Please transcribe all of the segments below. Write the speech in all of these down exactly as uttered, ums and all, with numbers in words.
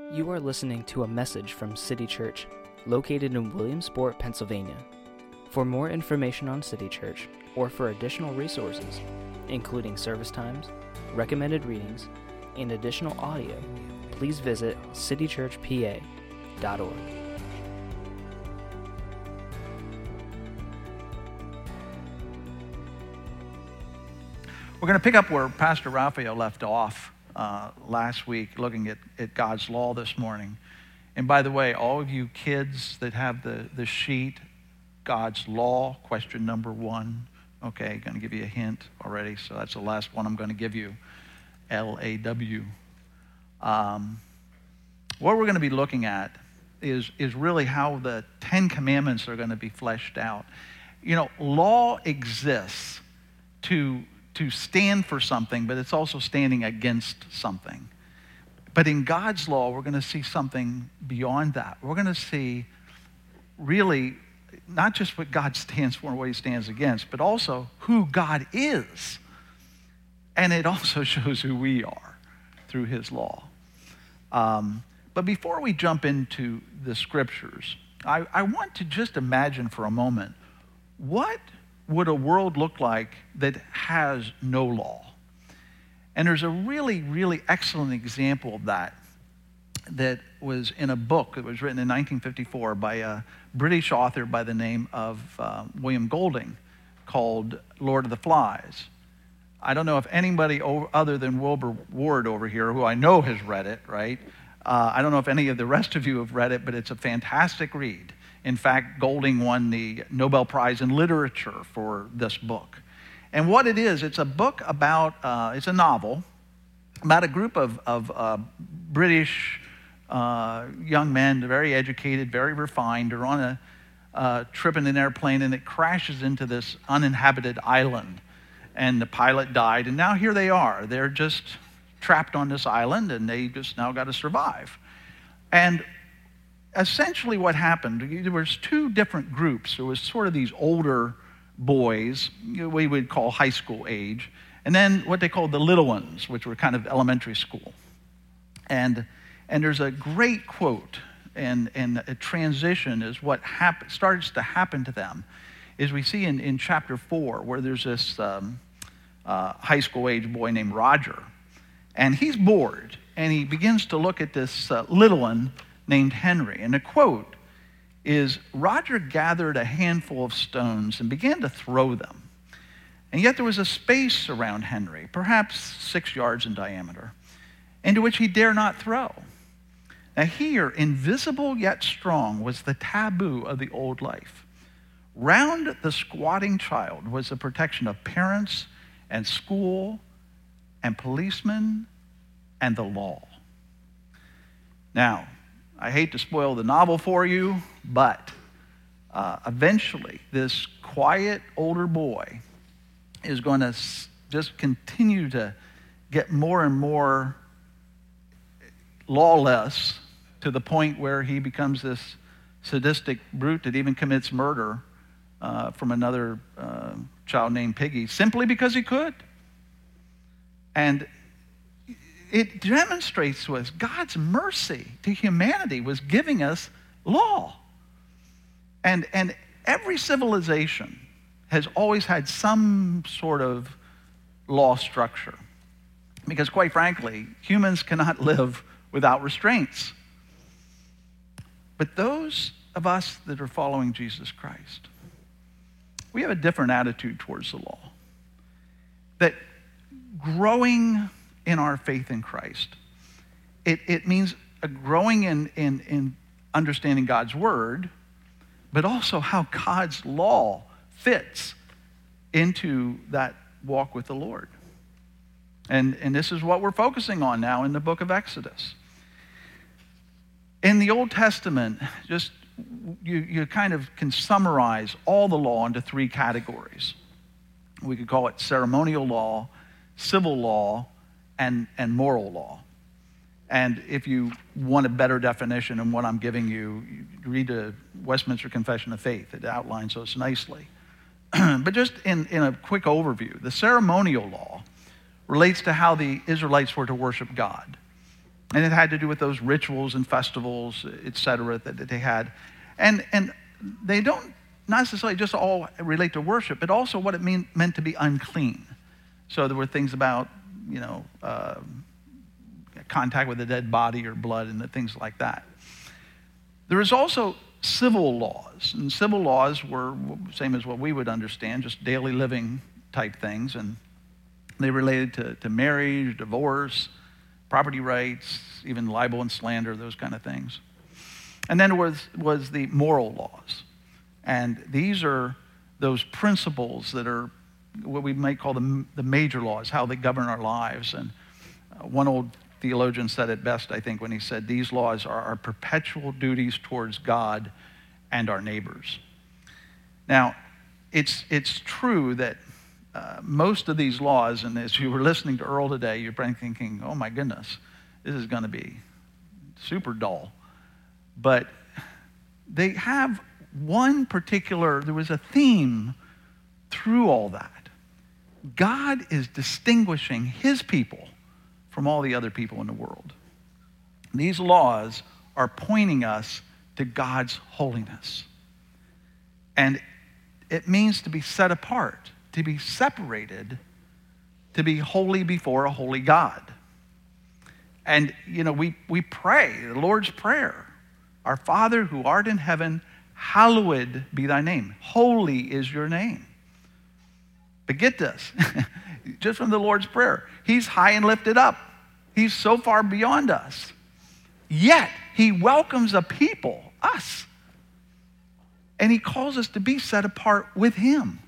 You are listening to a message from City Church, located in Williamsport, Pennsylvania. For more information on City Church, or for additional resources, including service times, recommended readings, and additional audio, please visit city church p a dot org. We're going to pick up where Pastor Raphael left off uh, last week, looking at, at God's law this morning. And by the way, all of you kids that have the, the sheet, God's law, question number one. Okay, going to give you a hint already, so that's the last one I'm going to give you, L A W. Um, what we're going to be looking at is, is really how the Ten Commandments are going to be fleshed out. You know, law exists to to stand for something, but it's also standing against something. But in God's law, we're going to see something beyond that. We're going to see really not just what God stands for and what he stands against, but also who God is. And it also shows who we are through his law. Um, but before we jump into the scriptures, I, I want to just imagine for a moment, what would a world look like that has no law? And there's a really, really excellent example of that that was in a book that was written in nineteen fifty-four by a British author by the name of uh, William Golding, called Lord of the Flies. I don't know if anybody over, other than Wilbur Ward over here, who I know has read it, right? Uh, I don't know if any of the rest of you have read it, but it's a fantastic read. In fact, Golding won the Nobel Prize in Literature for this book. And what it is, it's a book about, uh, it's a novel about a group of, of uh, British uh, young men, very educated, very refined. They're on a uh, trip in an airplane, and it crashes into this uninhabited island. And the pilot died, and now here they are. They're just trapped on this island, and they just now got to survive. And essentially what happened, there was two different groups. There was sort of these older boys, we would call high school age, and then what they called the little ones, which were kind of elementary school. And and there's a great quote, and, and a transition is what hap- starts to happen to them, is we see in, in chapter four, where there's this um, uh, high school age boy named Roger, and he's bored, and he begins to look at this uh, little one named Henry. And the quote is, Roger gathered a handful of stones and began to throw them. And yet there was a space around Henry, perhaps six yards in diameter, into which he dare not throw. Now here, invisible yet strong, was the taboo of the old life. Round the squatting child was the protection of parents and school and policemen and the law. Now, I hate to spoil the novel for you, but uh, eventually this quiet older boy is going to s- just continue to get more and more lawless, to the point where he becomes this sadistic brute that even commits murder uh, from another uh, child named Piggy, simply because he could. And it demonstrates to us God's mercy to humanity was giving us law. And, and every civilization has always had some sort of law structure. Because quite frankly, humans cannot live without restraints. But those of us that are following Jesus Christ, we have a different attitude towards the law. That growing in our faith in Christ, it, it means a growing in, in, in understanding God's word, but also how God's law fits into that walk with the Lord. And, and this is what we're focusing on now in the book of Exodus. In the Old Testament, just you, you kind of can summarize all the law into three categories. We could call it ceremonial law, civil law, and, and moral law. And if you want a better definition than what I'm giving you, you read the Westminster Confession of Faith. It outlines those nicely. But just in, in a quick overview, the ceremonial law relates to how the Israelites were to worship God. And it had to do with those rituals and festivals, et cetera, that, that they had. And, and they don't necessarily just all relate to worship, but also what it mean, meant to be unclean. So there were things about, you know, uh, contact with a dead body or blood and the things like that. There is also civil laws. And civil laws were same as what we would understand, just daily living type things. And they related to, to marriage, divorce, property rights, even libel and slander, those kind of things. And then was, was the moral laws. And these are those principles that are what we might call the, the major laws, how they govern our lives. And uh, one old theologian said it best, I think, when he said, these laws are our perpetual duties towards God and our neighbors. Now, it's, it's true that uh, most of these laws, and as you were listening to Earl today, you're probably thinking, oh my goodness, this is going to be super dull. But they have one particular, there was a theme through all that. God is distinguishing his people from all the other people in the world. These laws are pointing us to God's holiness. And it means to be set apart, to be separated, to be holy before a holy God. And, you know, we, we pray the Lord's Prayer. Our Father who art in heaven, hallowed be thy name. Holy is your name. But get this, just from the Lord's Prayer, he's high and lifted up. He's so far beyond us. Yet, he welcomes a people, us. And he calls us to be set apart with him.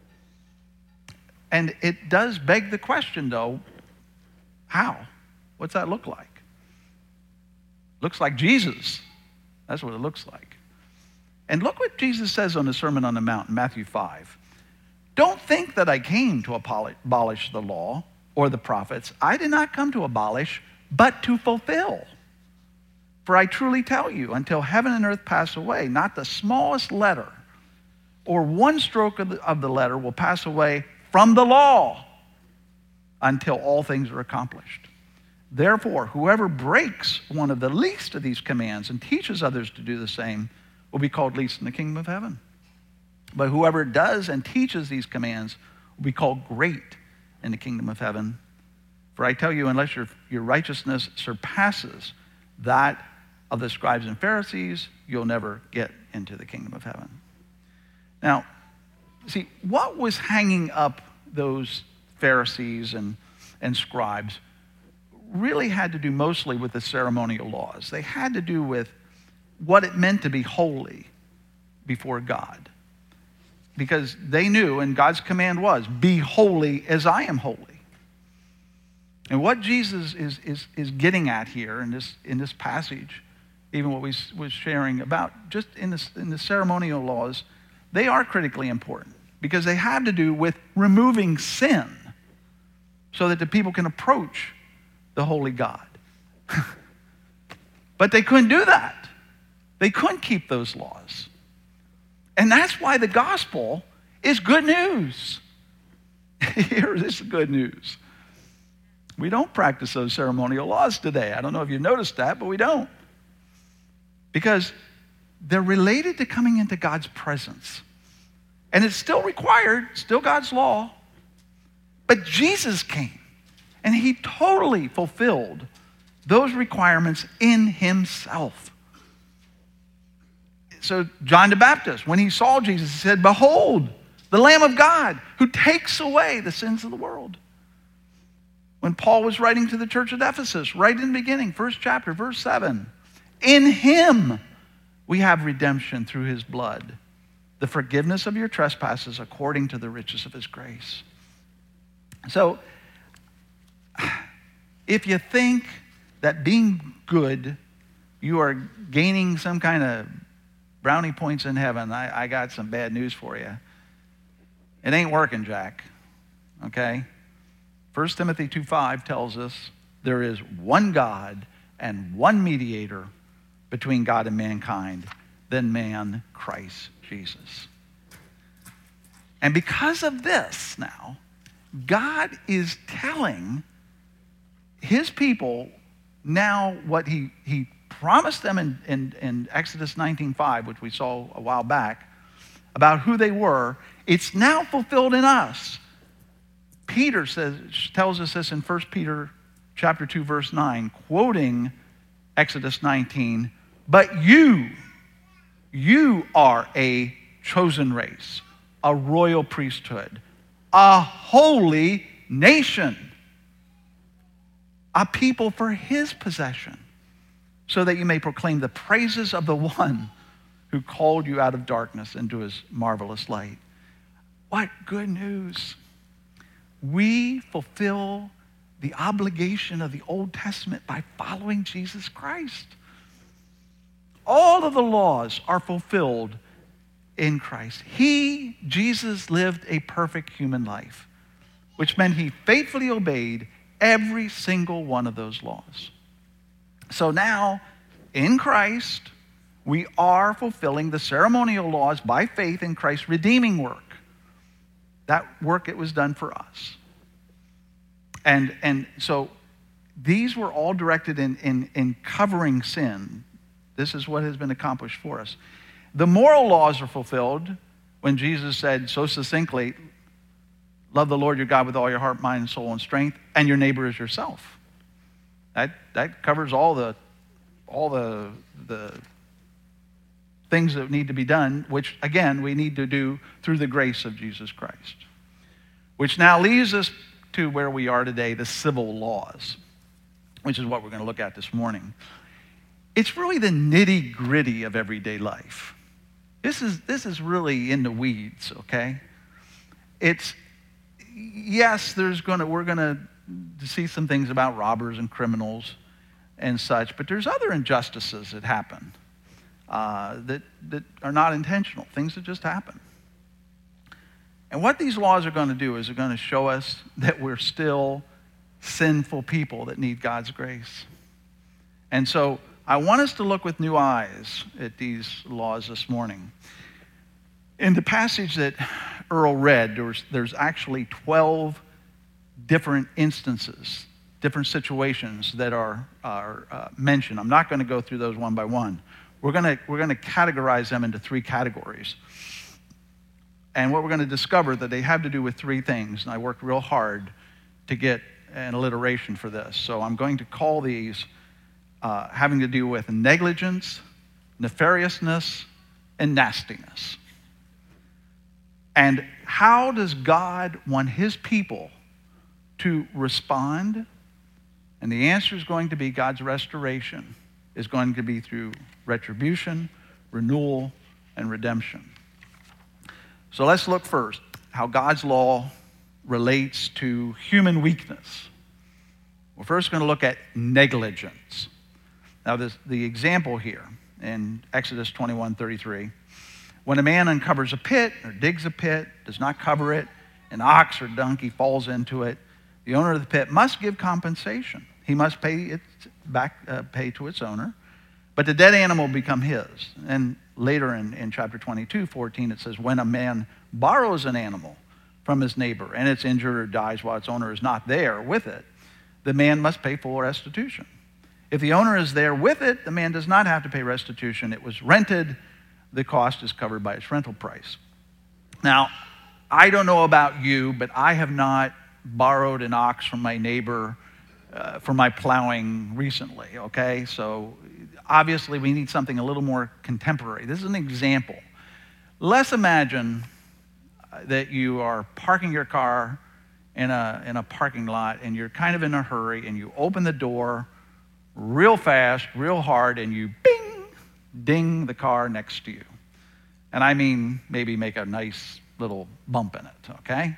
And it does beg the question, though, how? What's that look like? Looks like Jesus. That's what it looks like. And look what Jesus says on the Sermon on the Mount in Matthew five. Don't think that I came to abolish the law or the prophets. I did not come to abolish, but to fulfill. For I truly tell you, until heaven and earth pass away, not the smallest letter or one stroke of the, of the letter will pass away from the law until all things are accomplished. Therefore, whoever breaks one of the least of these commands and teaches others to do the same will be called least in the kingdom of heaven. But whoever does and teaches these commands will be called great in the kingdom of heaven. For I tell you, unless your, your righteousness surpasses that of the scribes and Pharisees, you'll never get into the kingdom of heaven. Now, see, what was hanging up those Pharisees and, and scribes really had to do mostly with the ceremonial laws. They had to do with what it meant to be holy before God. Because they knew, and God's command was, be holy as I am holy. And what Jesus is, is, is getting at here in this, in this passage, even what we was sharing about, just in, this, in the ceremonial laws, they are critically important because they have to do with removing sin so that the people can approach the holy God. But they couldn't do that. They couldn't keep those laws. And that's why the gospel is good news. Here is good news. We don't practice those ceremonial laws today. I don't know if you noticed that, but we don't. Because they're related to coming into God's presence. And it's still required, still God's law. But Jesus came, and he totally fulfilled those requirements in himself. So John the Baptist, when he saw Jesus, he said, behold, the Lamb of God who takes away the sins of the world. When Paul was writing to the church at Ephesus, right in the beginning, first chapter, verse seven, in him we have redemption through his blood, the forgiveness of your trespasses according to the riches of his grace. So, if you think that being good, you are gaining some kind of brownie points in heaven, I, I got some bad news for you. It ain't working, Jack. Okay? First Timothy two five tells us there is one God and one mediator between God and mankind, then man, Christ Jesus. And because of this now, God is telling his people now what he, he promised them in, in, in Exodus nineteen five, which we saw a while back, about who they were, it's now fulfilled in us. Peter says, tells us this in First Peter chapter two, verse nine, quoting Exodus nineteen, but you, you are a chosen race, a royal priesthood, a holy nation, a people for his possession, so that you may proclaim the praises of the one who called you out of darkness into his marvelous light. What good news. We fulfill the obligation of the Old Testament by following Jesus Christ. All of the laws are fulfilled in Christ. He, Jesus, lived a perfect human life, which meant he faithfully obeyed every single one of those laws. So now, in Christ, we are fulfilling the ceremonial laws by faith in Christ's redeeming work. That work, it was done for us. And, and so these were all directed in, in, in covering sin. This is what has been accomplished for us. The moral laws are fulfilled when Jesus said so succinctly, love the Lord your God with all your heart, mind, soul, and strength, and your neighbor as yourself. That, that covers all the, all the, the things that need to be done, which, again, we need to do through the grace of Jesus Christ. Which now leads us to where we are today, the civil laws, which is what we're going to look at this morning. It's really the nitty-gritty of everyday life. This is, this is really in the weeds, okay? It's, yes, there's gonna, we're going to see some things about robbers and criminals and such, but there's other injustices that happen uh, that, that are not intentional, things that just happen. And what these laws are going to do is they're going to show us that we're still sinful people that need God's grace. And so I want us to look with new eyes at these laws this morning. In the passage that Earl read, there was, there's actually twelve different instances, different situations that are, are uh, mentioned. I'm not going to go through those one by one. We're going to, we're going to categorize them into three categories. And what we're going to discover that they have to do with three things. And I worked real hard to get an alliteration for this. So I'm going to call these uh, having to do with negligence, nefariousness, and nastiness. And how does God want his people to respond? And the answer is going to be God's restoration is going to be through retribution, renewal, and redemption. So let's look first how God's law relates to human weakness. We're first going to look at negligence. Now, this, the example here in Exodus twenty-one thirty-three, when a man uncovers a pit or digs a pit, does not cover it, an ox or donkey falls into it, the owner of the pit must give compensation. He must pay it back, uh, pay to its owner, but the dead animal will become his. And later in, in chapter twenty-two fourteen, it says, when a man borrows an animal from his neighbor and it's injured or dies while its owner is not there with it, the man must pay full restitution. If the owner is there with it, the man does not have to pay restitution. It was rented. The cost is covered by its rental price. Now, I don't know about you, but I have not borrowed an ox from my neighbor uh, for my plowing recently, okay? So obviously we need something a little more contemporary. This is an example. Let's imagine that you are parking your car in a, in a parking lot and you're kind of in a hurry and you open the door real fast, real hard, and you bing, ding the car next to you. And I mean maybe make a nice little bump in it, okay?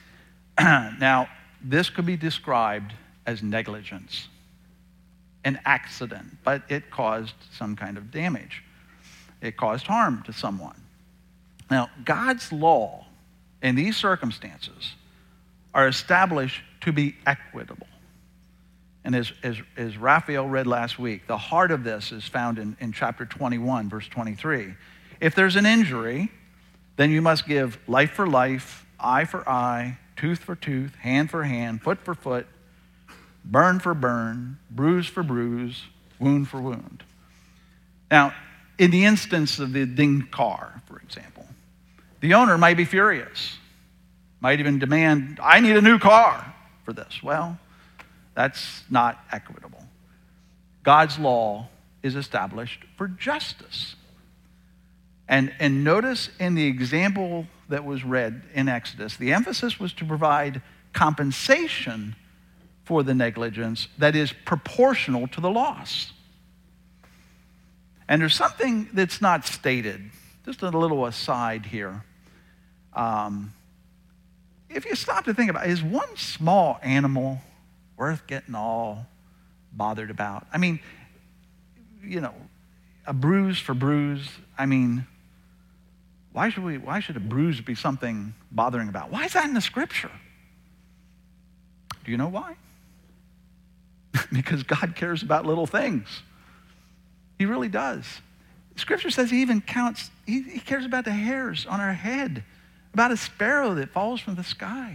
Now, this could be described as negligence, an accident, but it caused some kind of damage. It caused harm to someone. Now, God's law in these circumstances are established to be equitable. And as, as, as Raphael read last week, the heart of this is found in, in chapter twenty-one, verse twenty-three. If there's an injury, then you must give life for life, eye for eye, tooth for tooth, hand for hand, foot for foot. burn for burn, bruise for bruise, wound for wound. Now, in the instance of the dinged car, for example, the owner might be furious, might even demand, I need a new car for this. Well, that's not equitable. God's law is established for justice. And, and notice in the example that was read in Exodus, the emphasis was to provide compensation for the negligence that is proportional to the loss. And there's something that's not stated, just a little aside here. Um, if you stop to think about it, is one small animal worth getting all bothered about? I mean, you know, a bruise for bruise. I mean, why should we? Why should a bruise be something bothering about? Why is that in the scripture? Do you know why? Because God cares about little things. He really does. Scripture says he even counts, he, he cares about the hairs on our head, about a sparrow that falls from the sky.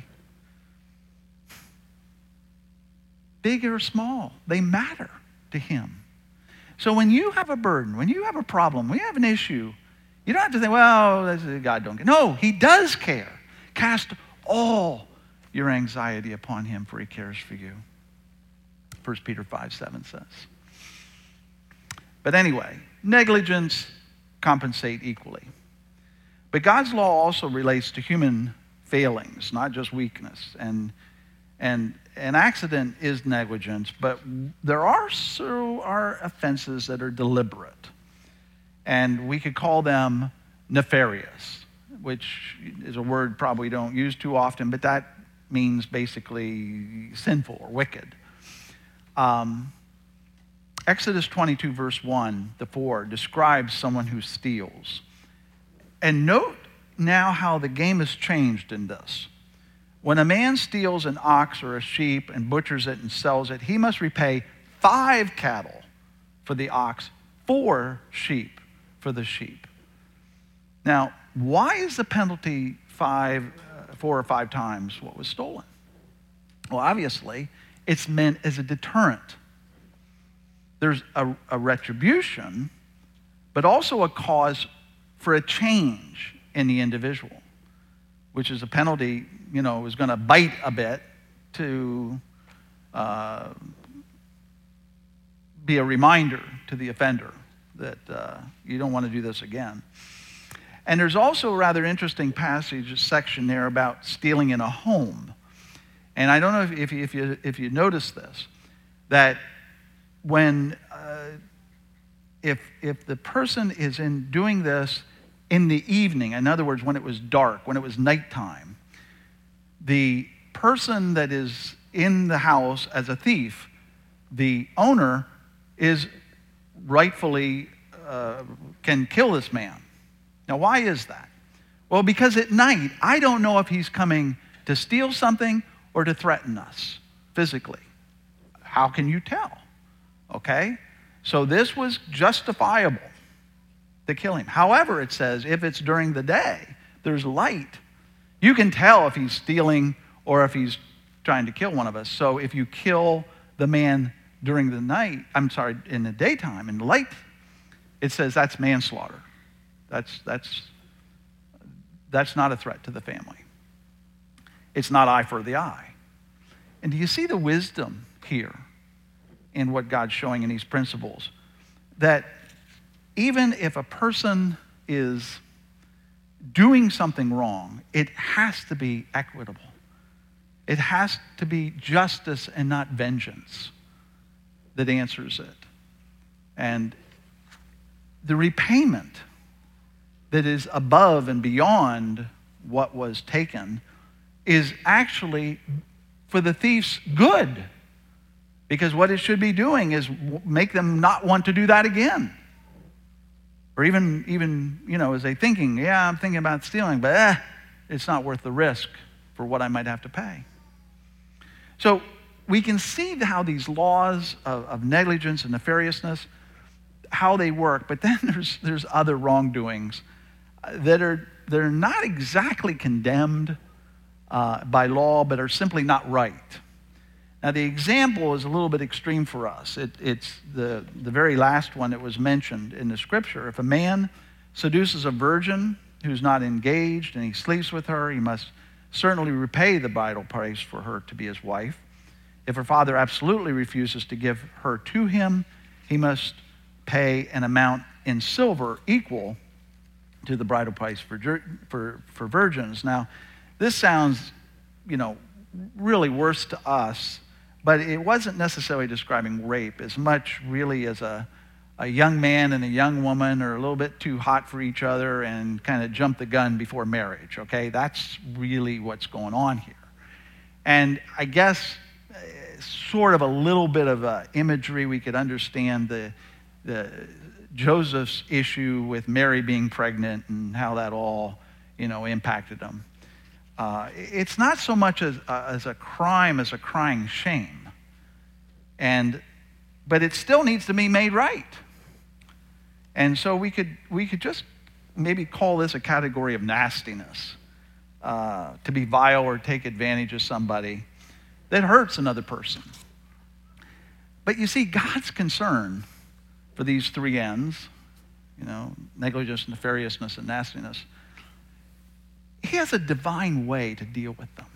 Big or small, they matter to him. So when you have a burden, when you have a problem, when you have an issue, you don't have to think, well, that's, God don't care. No, he does care. Cast all your anxiety upon him, for he cares for you. First Peter five seven says. But anyway, negligence compensate equally. But God's law also relates to human failings, not just weakness. And, and an accident is negligence, but there are, so are offenses that are deliberate. And we could call them nefarious, which is a word probably don't use too often, but that means basically sinful or wicked. Um, Exodus twenty-two, verse one to four, describes someone who steals. And note now how the game has changed in this. When a man steals an ox or a sheep and butchers it and sells it, he must repay five cattle for the ox, four sheep for the sheep. Now, why is the penalty five, uh, four or five times what was stolen? Well, obviously, it's meant as a deterrent. There's a, a retribution, but also a cause for a change in the individual, which is a penalty, you know, is going to bite a bit to uh, be a reminder to the offender that uh, you don't want to do this again. And there's also a rather interesting passage, a section there about stealing in a home. And I don't know if, if, you, if, you, if you notice this, that when, uh, if, if the person is in doing this in the evening, in other words, when it was dark, when it was nighttime, the person that is in the house as a thief, the owner is rightfully, uh, can kill this man. Now, why is that? Well, because at night, I don't know if he's coming to steal something or to threaten us physically. How can you tell? Okay? So this was justifiable to kill him. However, it says if it's during the day, there's light, you can tell if he's stealing or if he's trying to kill one of us. So if you kill the man during the night, I'm sorry, in the daytime, in the light, it says that's manslaughter. That's, that's, that's not a threat to the family. It's not eye for the eye. And do you see the wisdom here in what God's showing in these principles? That even if a person is doing something wrong, it has to be equitable. It has to be justice and not vengeance that answers it. And the repayment that is above and beyond what was taken is actually for the thief's good. Because what it should be doing is make them not want to do that again. Or even, even you know, as they thinking, yeah, I'm thinking about stealing, but eh, it's not worth the risk for what I might have to pay. So we can see how these laws of, of negligence and nefariousness, how they work, but then there's, there's other wrongdoings that are, that are not exactly condemned uh, by law, but are simply not right. Now, the example is a little bit extreme for us. It, it's the, the very last one that was mentioned in the scripture. If a man seduces a virgin who's not engaged and he sleeps with her, he must certainly repay the bridal price for her to be his wife. If her father absolutely refuses to give her to him, he must pay an amount in silver equal to the bridal price for, for, for virgins. Now, this sounds, you know, really worse to us, but it wasn't necessarily describing rape as much really as a, a young man and a young woman are a little bit too hot for each other and kind of jump the gun before marriage, okay? That's really what's going on here. And I guess uh, sort of a little bit of uh, imagery, we could understand the, the Joseph's issue with Mary being pregnant and how that all, you know, impacted him. Uh, it's not so much as, uh, as a crime as a crying shame. And, but it still needs to be made right. And so we could, we could just maybe call this a category of nastiness, uh, to be vile or take advantage of somebody that hurts another person. But you see, God's concern for these three ends, you know, negligence, nefariousness, and nastiness, he has a divine way to deal with them.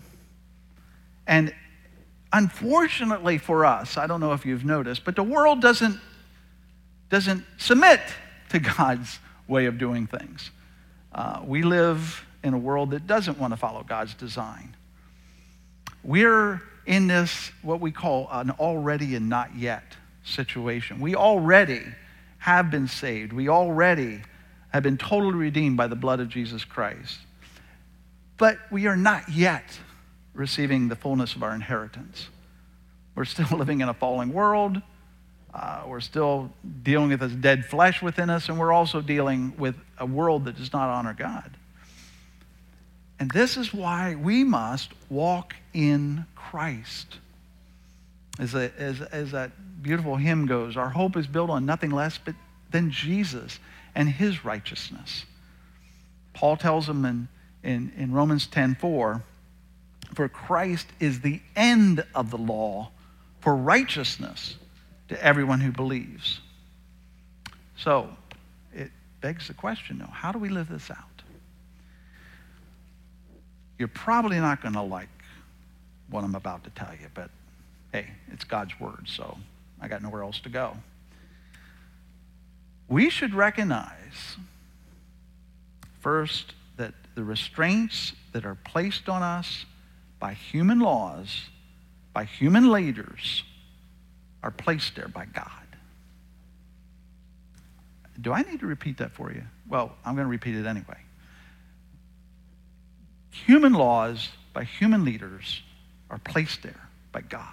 And unfortunately for us, I don't know if you've noticed, but the world doesn't, doesn't submit to God's way of doing things. Uh, we live in a world that doesn't want to follow God's design. We're in this, what we call an already and not yet situation. We already have been saved. We already have been totally redeemed by the blood of Jesus Christ. But we are not yet receiving the fullness of our inheritance. We're still living in a falling world. Uh, we're still dealing with this dead flesh within us, and we're also dealing with a world that does not honor God. And this is why we must walk in Christ. As, a, as, as that beautiful hymn goes, our hope is built on nothing less but than Jesus and his righteousness. Paul tells them in, in, in Romans ten four, for Christ is the end of the law for righteousness to everyone who believes. So it begs the question, though, how do we live this out? You're probably not going to like what I'm about to tell you, but hey, it's God's word, so I got nowhere else to go. We should recognize, first, that the restraints that are placed on us by human laws, by human leaders, are placed there by God. Do I need to repeat that for you? Well, I'm going to repeat it anyway. Human laws by human leaders are placed there by God.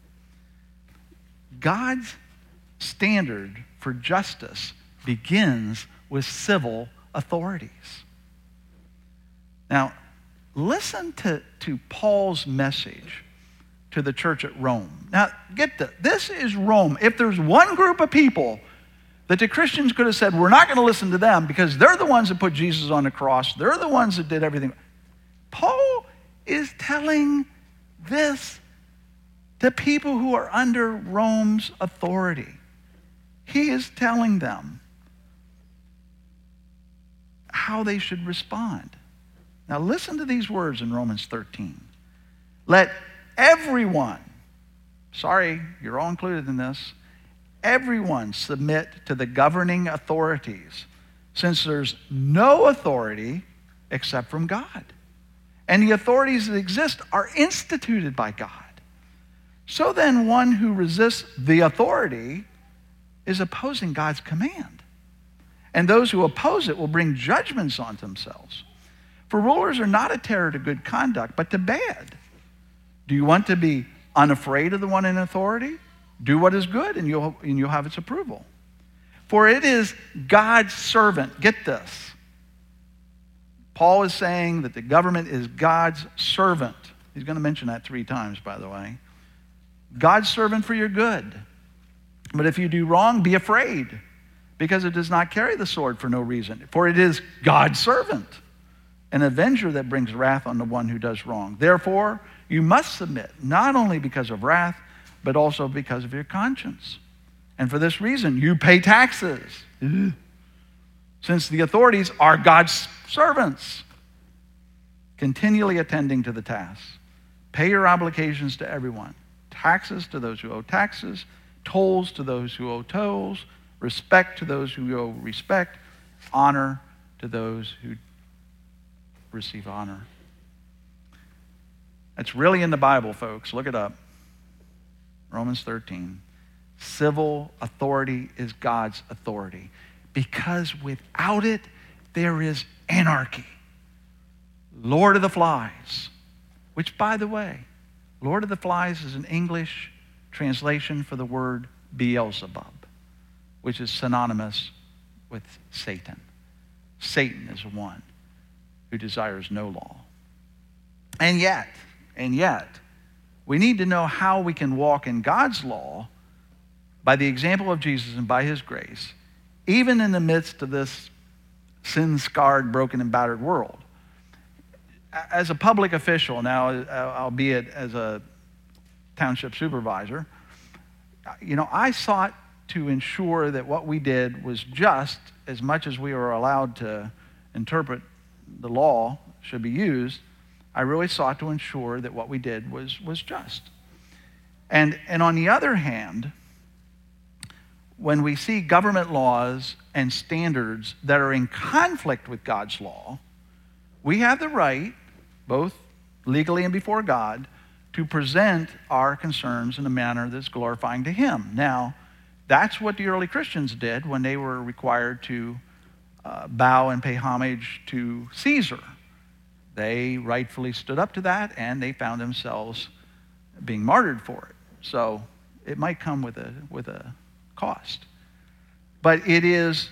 God's standard for justice begins with civil authorities. Now, listen to, to Paul's message to the church at Rome. Now, get this. This is Rome. If there's one group of people that the Christians could have said, we're not going to listen to them because they're the ones that put Jesus on the cross. They're the ones that did everything. Paul is telling this to people who are under Rome's authority. He is telling them how they should respond. Now listen to these words in Romans thirteen. Let everyone, sorry, you're all included in this, everyone submit to the governing authorities, since there's no authority except from God. And the authorities that exist are instituted by God. So then one who resists the authority is opposing God's command. And those who oppose it will bring judgments on themselves. For rulers are not a terror to good conduct, but to bad. Do you want to be unafraid of the one in authority? Do what is good, and you'll, and you'll have its approval. For it is God's servant. Get this. Paul is saying that the government is God's servant. He's going to mention that three times, by the way. God's servant for your good. But if you do wrong, be afraid, because it does not carry the sword for no reason. For it is God's servant, an avenger that brings wrath on the one who does wrong. Therefore, you must submit, not only because of wrath, but also because of your conscience. And for this reason, you pay taxes, since the authorities are God's servants, continually attending to the tasks. Pay your obligations to everyone. Taxes to those who owe taxes, tolls to those who owe tolls, respect to those who owe respect, honor to those who receive honor. That's really in the Bible, folks. Look it up. Romans thirteen. Civil authority is God's authority, because without it, there is anarchy. Lord of the Flies, which, by the way, Lord of the Flies is an English translation for the word Beelzebub, which is synonymous with Satan. Satan is one who desires no law. And yet, and yet, we need to know how we can walk in God's law by the example of Jesus and by his grace, even in the midst of this sin-scarred, broken, and battered world. As a public official now, albeit as a township supervisor, you know, I sought to ensure that what we did was just as much as we were allowed to interpret the law should be used. I really sought to ensure that what we did was, was just. And, and on the other hand, when we see government laws and standards that are in conflict with God's law, we have the right, both legally and before God, to present our concerns in a manner that's glorifying to him. Now, that's what the early Christians did when they were required to uh, bow and pay homage to Caesar. They rightfully stood up to that, and they found themselves being martyred for it. So it might come with a with a cost. But it is,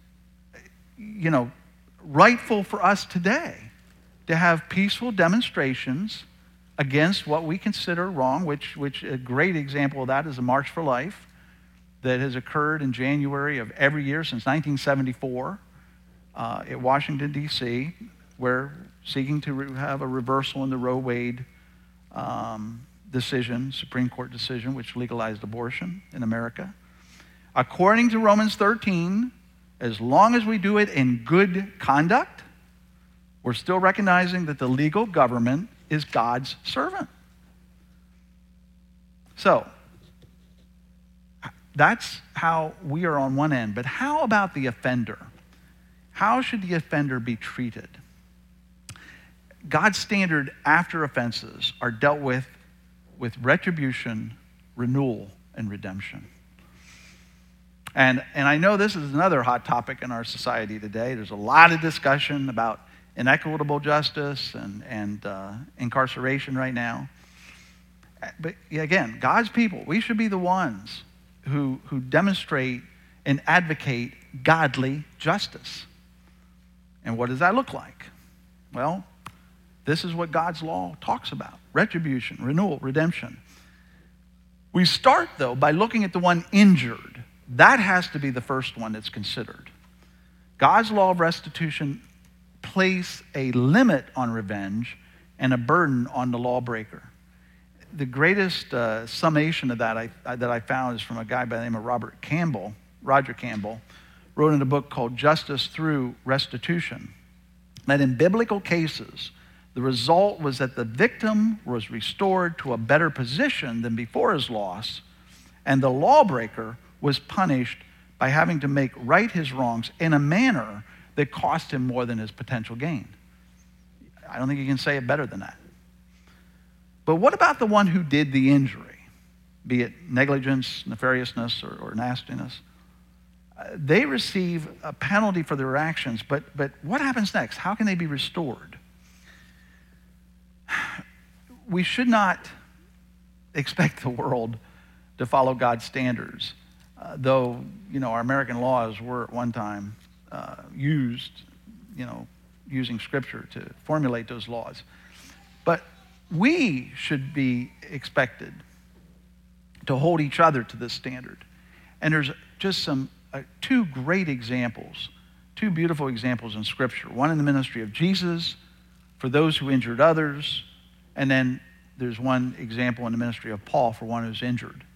you know, rightful for us today to have peaceful demonstrations against what we consider wrong, which, which a great example of that is the March for Life that has occurred in January of every year since nineteen seventy-four uh, at Washington, D C, where seeking to re- have a reversal in the Roe Wade um, decision, Supreme Court decision, which legalized abortion in America. According to Romans thirteen, as long as we do it in good conduct, we're still recognizing that the legal government is God's servant. So, that's how we are on one end. But how about the offender? How should the offender be treated? God's standard after offenses are dealt with with retribution, renewal, and redemption. And, and I know this is another hot topic in our society today. There's a lot of discussion about inequitable justice and, and uh, incarceration right now. But again, God's people, we should be the ones who, who demonstrate and advocate godly justice. And what does that look like? Well, this is what God's law talks about: retribution, renewal, redemption. We start, though, by looking at the one injured. That has to be the first one that's considered. God's law of restitution place a limit on revenge and a burden on the lawbreaker. The greatest uh, summation of that I, I, that I found is from a guy by the name of Robert Campbell, Roger Campbell, wrote in a book called Justice Through Restitution, that in biblical cases, the result was that the victim was restored to a better position than before his loss, and the lawbreaker was punished by having to make right his wrongs in a manner that cost him more than his potential gain. I don't think you can say it better than that. But what about the one who did the injury, be it negligence, nefariousness, or, or nastiness? Uh, they receive a penalty for their actions, but, but what happens next? How can they be restored? We should not expect the world to follow God's standards, uh, though, you know, our American laws were at one time uh, used, you know, using Scripture to formulate those laws. But we should be expected to hold each other to this standard. And there's just some uh, two great examples, two beautiful examples in Scripture. One in the ministry of Jesus for those who injured others, and then there's one example in the ministry of Paul for one who's injured.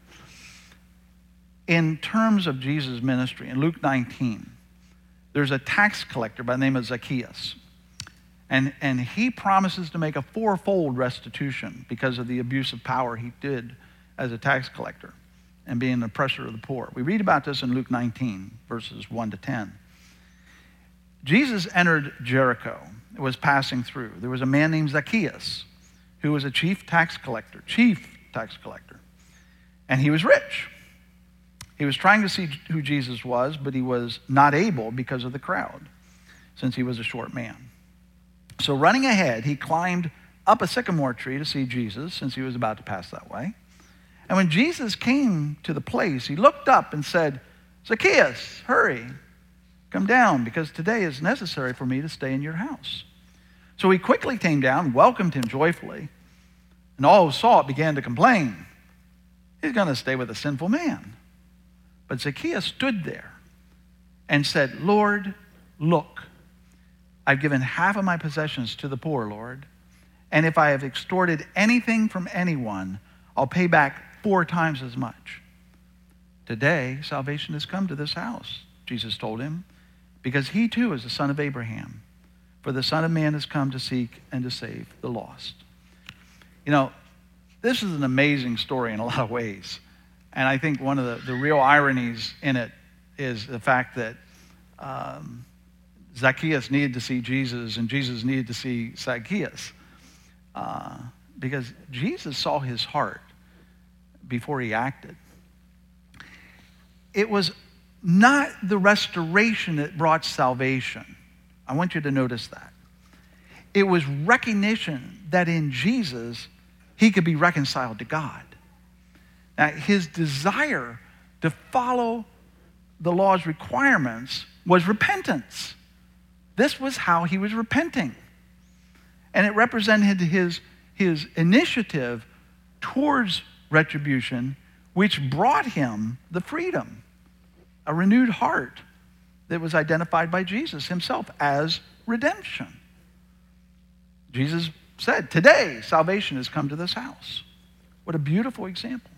In terms of Jesus' ministry, in Luke nineteen, there's a tax collector by the name of Zacchaeus. And, and he promises to make a fourfold restitution because of the abuse of power he did as a tax collector and being an oppressor of the poor. We read about this in Luke nineteen, verses one to ten. Jesus entered Jericho. It was passing through. There was a man named Zacchaeus who was a chief tax collector, chief tax collector. And he was rich. He was trying to see who Jesus was, but he was not able because of the crowd, since he was a short man. So running ahead, he climbed up a sycamore tree to see Jesus, since he was about to pass that way. And when Jesus came to the place, he looked up and said, "Zacchaeus, hurry, come down, because today is necessary for me to stay in your house." So he quickly came down, welcomed him joyfully, and all who saw it began to complain. He's going to stay with a sinful man. But Zacchaeus stood there and said, "Lord, look, I've given half of my possessions to the poor, Lord. And if I have extorted anything from anyone, I'll pay back four times as much." "Today, salvation has come to this house," Jesus told him, "because he too is the son of Abraham. For the Son of Man has come to seek and to save the lost." You know, this is an amazing story in a lot of ways. And I think one of the, the real ironies in it is the fact that um, Zacchaeus needed to see Jesus and Jesus needed to see Zacchaeus. Uh, because Jesus saw his heart before he acted. It was not the restoration that brought salvation. I want you to notice that. It was recognition that in Jesus, he could be reconciled to God. Now, his desire to follow the law's requirements was repentance. This was how he was repenting. And it represented his, his initiative towards retribution, which brought him the freedom, a renewed heart that was identified by Jesus himself as redemption. Jesus said, "Today, salvation has come to this house." What a beautiful example.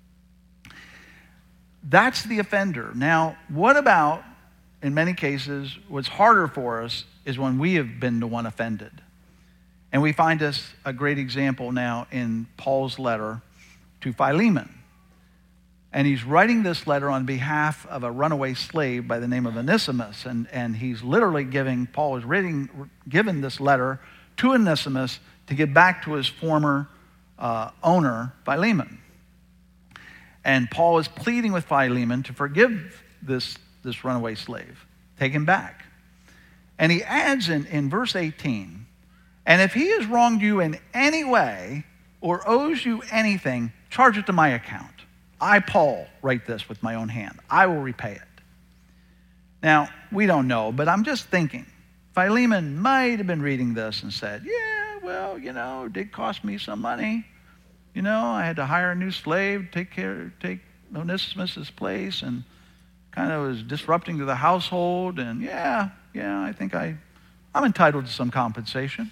That's the offender. Now, what about, in many cases, what's harder for us is when we have been the one offended. And we find this a great example now in Paul's letter to Philemon. And he's writing this letter on behalf of a runaway slave by the name of Onesimus. And, and he's literally giving, Paul is reading, given this letter to Onesimus to give back to his former uh, owner, Philemon. And Paul is pleading with Philemon to forgive this, this runaway slave, take him back. And he adds in, in verse eighteen, "And if he has wronged you in any way or owes you anything, charge it to my account. I, Paul, write this with my own hand. I will repay it." Now, we don't know, but I'm just thinking, Philemon might have been reading this and said, "Yeah, well, you know, it did cost me some money. You know, I had to hire a new slave, take care, take Onesimus' place, and kind of was disrupting to the household. And yeah, yeah, I think I, I'm entitled to some compensation."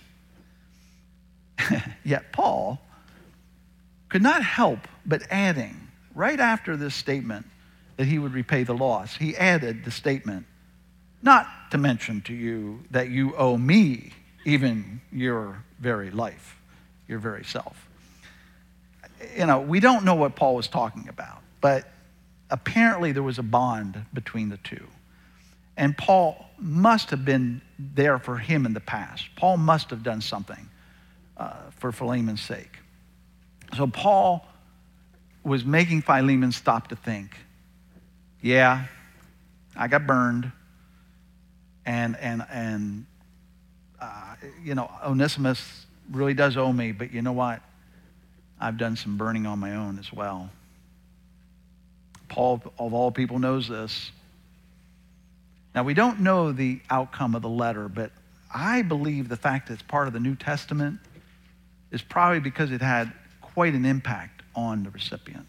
Yet Paul could not help but adding, right after this statement that he would repay the loss, he added the statement, "Not to mention to you that you owe me even your very life, your very self." You know, we don't know what Paul was talking about, but apparently there was a bond between the two. And Paul must have been there for him in the past. Paul must have done something uh, for Philemon's sake. So Paul was making Philemon stop to think, yeah, I got burned, and, and, and uh, you know, Onesimus really does owe me, but you know what? I've done some burning on my own as well. Paul, of all people, knows this. Now, we don't know the outcome of the letter, but I believe the fact that it's part of the New Testament is probably because it had quite an impact on the recipient.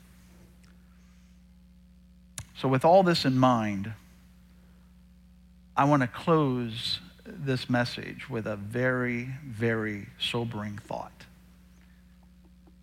So with all this in mind, I want to close this message with a very, very sobering thought.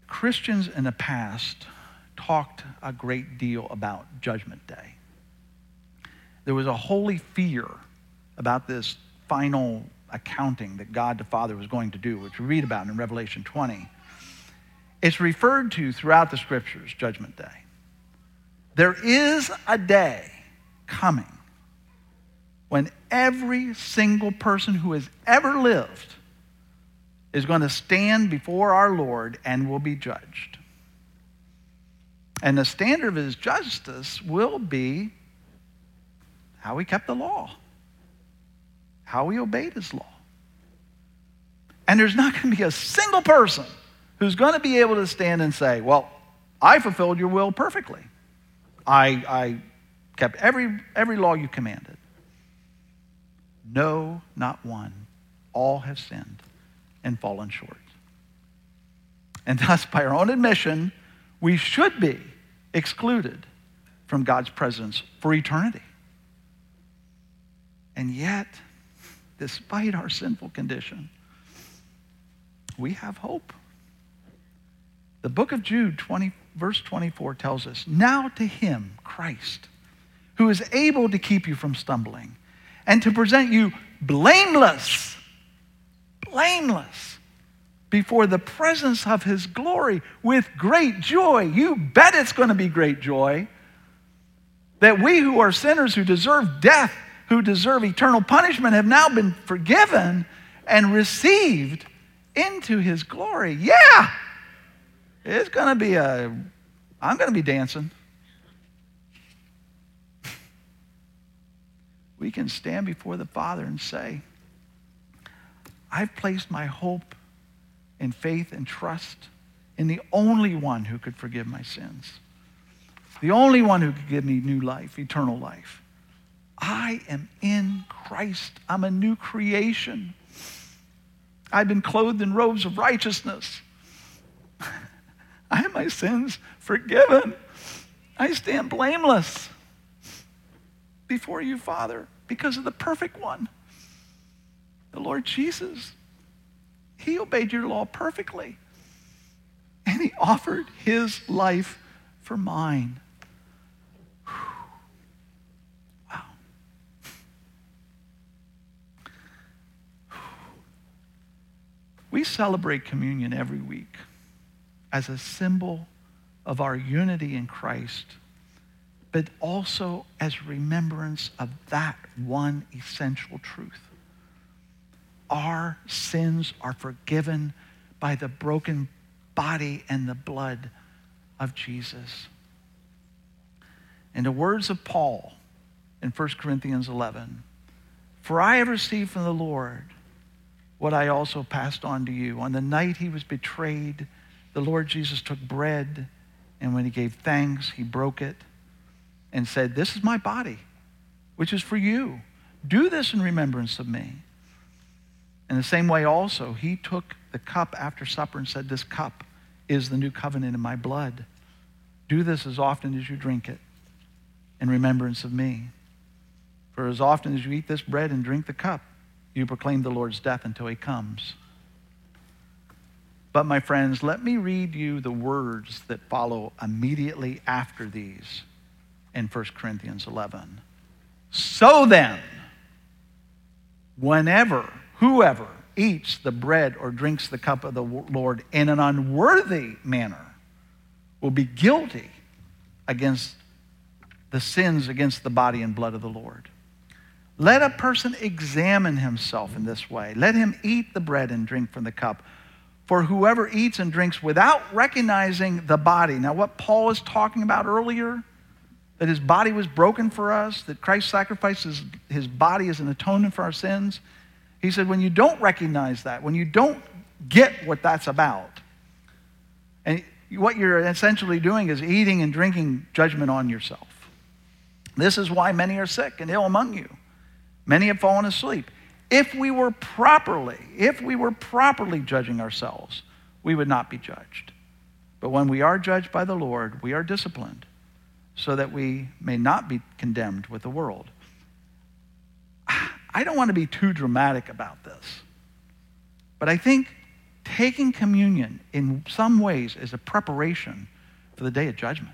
Christians in the past talked a great deal about Judgment Day. There was a holy fear about this final accounting that God the Father was going to do, which we read about in Revelation twenty. It's referred to throughout the scriptures, Judgment Day. There is a day coming when every single person who has ever lived is going to stand before our Lord and will be judged. And the standard of his justice will be how he kept the law, how he obeyed his law. And there's not going to be a single person who's going to be able to stand and say, well, I fulfilled your will perfectly. I, I kept every, every law you commanded. No, not one. All have sinned and fallen short. And thus, by our own admission, we should be excluded from God's presence for eternity. And yet, despite our sinful condition, we have hope. The book of Jude, twenty, verse twenty-four tells us, now to him, Christ, who is able to keep you from stumbling and to present you blameless, blameless before the presence of his glory with great joy. You bet it's going to be great joy that we who are sinners, who deserve death, who deserve eternal punishment, have now been forgiven and received into his glory. Yeah, it's going to be a, I'm going to be dancing. We can stand before the Father and say, I've placed my hope and faith and trust in the only one who could forgive my sins, the only one who could give me new life, eternal life. I am in Christ. I'm a new creation. I've been clothed in robes of righteousness. I have my sins forgiven. I stand blameless before you, Father, because of the perfect one, the Lord Jesus. He obeyed your law perfectly, and he offered his life for mine. Wow. We celebrate communion every week as a symbol of our unity in Christ, but also as remembrance of that one essential truth. Our sins are forgiven by the broken body and the blood of Jesus. In the words of Paul in First Corinthians eleven, for I have received from the Lord what I also passed on to you. On the night he was betrayed, the Lord Jesus took bread, and when he gave thanks, he broke it and said, this is my body, which is for you. Do this in remembrance of me. In the same way also, he took the cup after supper and said, this cup is the new covenant in my blood. Do this as often as you drink it in remembrance of me. For as often as you eat this bread and drink the cup, you proclaim the Lord's death until he comes. But my friends, let me read you the words that follow immediately after these in First Corinthians eleven. So then, whenever, whoever eats the bread or drinks the cup of the Lord in an unworthy manner will be guilty against the sins against the body and blood of the Lord. Let a person examine himself in this way. Let him eat the bread and drink from the cup. For whoever eats and drinks without recognizing the body. Now what Paul was talking about earlier, that his body was broken for us, that Christ sacrificed his, his body as an atonement for our sins. He said, when you don't recognize that, when you don't get what that's about, and what you're essentially doing is eating and drinking judgment on yourself. This is why many are sick and ill among you. Many have fallen asleep. If we were properly, if we were properly judging ourselves, we would not be judged. But when we are judged by the Lord, we are disciplined so that we may not be condemned with the world. I don't want to be too dramatic about this, but I think taking communion in some ways is a preparation for the day of judgment.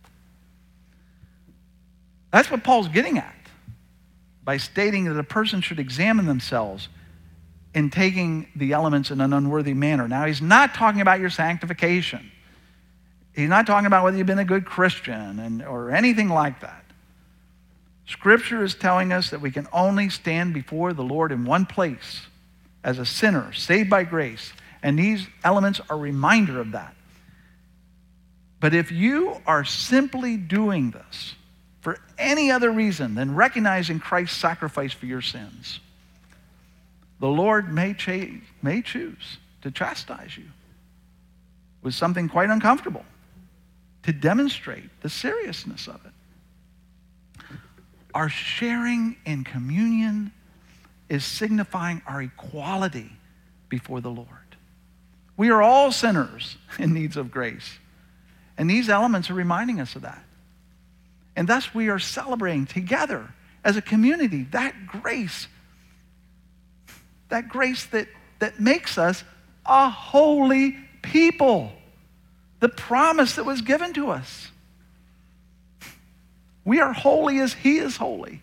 That's what Paul's getting at by stating that a person should examine themselves in taking the elements in an unworthy manner. Now, he's not talking about your sanctification. He's not talking about whether you've been a good Christian and, or anything like that. Scripture is telling us that we can only stand before the Lord in one place as a sinner, saved by grace. And these elements are a reminder of that. But if you are simply doing this for any other reason than recognizing Christ's sacrifice for your sins, the Lord may, cha- may choose to chastise you with something quite uncomfortable to demonstrate the seriousness of it. Our sharing in communion is signifying our equality before the Lord. We are all sinners in needs of grace. And these elements are reminding us of that. And thus we are celebrating together as a community that grace, that grace that, that makes us a holy people. The promise that was given to us. We are holy as He is holy.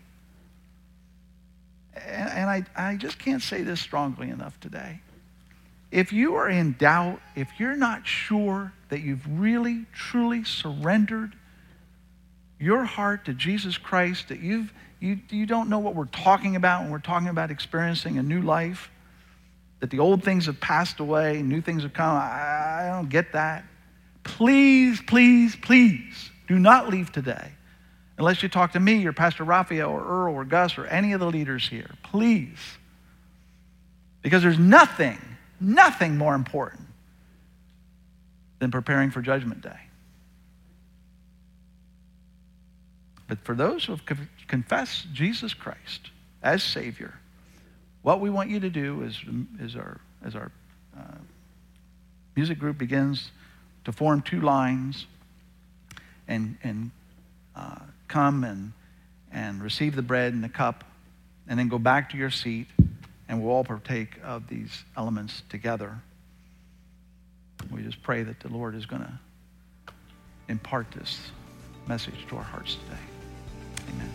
And, and I, I just can't say this strongly enough today. If you are in doubt, if you're not sure that you've really, truly surrendered your heart to Jesus Christ, that you've, you, you don't know what we're talking about when we're talking about experiencing a new life, that the old things have passed away, new things have come, I, I don't get that. Please, please, please do not leave today unless you talk to me or Pastor Raphael or Earl or Gus or any of the leaders here. Please. Because there's nothing, nothing more important than preparing for Judgment Day. But for those who have confessed Jesus Christ as Savior, what we want you to do is, is our, as our uh, music group begins to form two lines and, and uh, come and, and receive the bread and the cup and then go back to your seat and we'll all partake of these elements together. We just pray that the Lord is going to impart this message to our hearts today. Amen.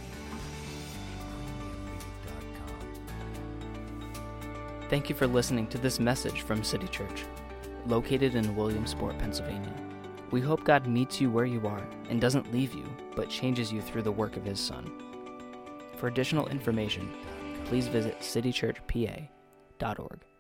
Thank you for listening to this message from City Church, located in Williamsport, Pennsylvania. We hope God meets you where you are and doesn't leave you, but changes you through the work of His Son. For additional information, please visit city church p a dot org.